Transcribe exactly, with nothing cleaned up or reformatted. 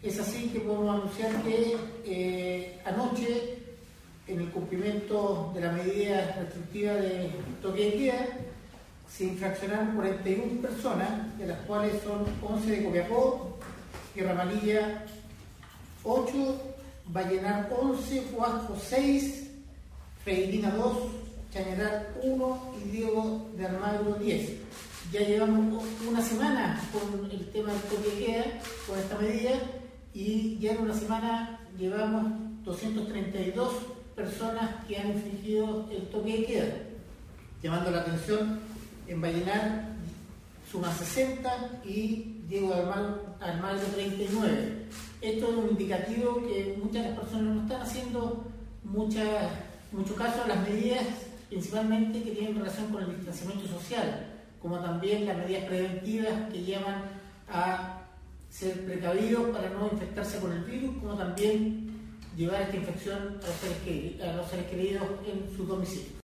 Es así que podemos anunciar que eh, anoche, en el cumplimiento de la medida restrictiva de toque de queda, se infraccionaron cuarenta y una personas, de las cuales son once de Copiapó, Tierra Amarilla ocho, Vallenar once, Huasco seis, Freirina dos, Chañaral uno y Diego de Almagro diez. Ya llevamos una semana con el tema del toque de queda, con esta medida, y ya en una semana llevamos doscientas treinta y dos personas que han infringido el toque de queda. Llamando la atención, en Vallenar suma sesenta y Diego de Almagro treinta y nueve. Esto es un indicativo que muchas de las personas no están haciendo mucha, mucho caso a las medidas, principalmente que tienen relación con el distanciamiento social, como también las medidas preventivas que llaman a ser precavidos para no infectarse con el virus, como también llevar esta infección a los seres, a los seres queridos en su domicilio.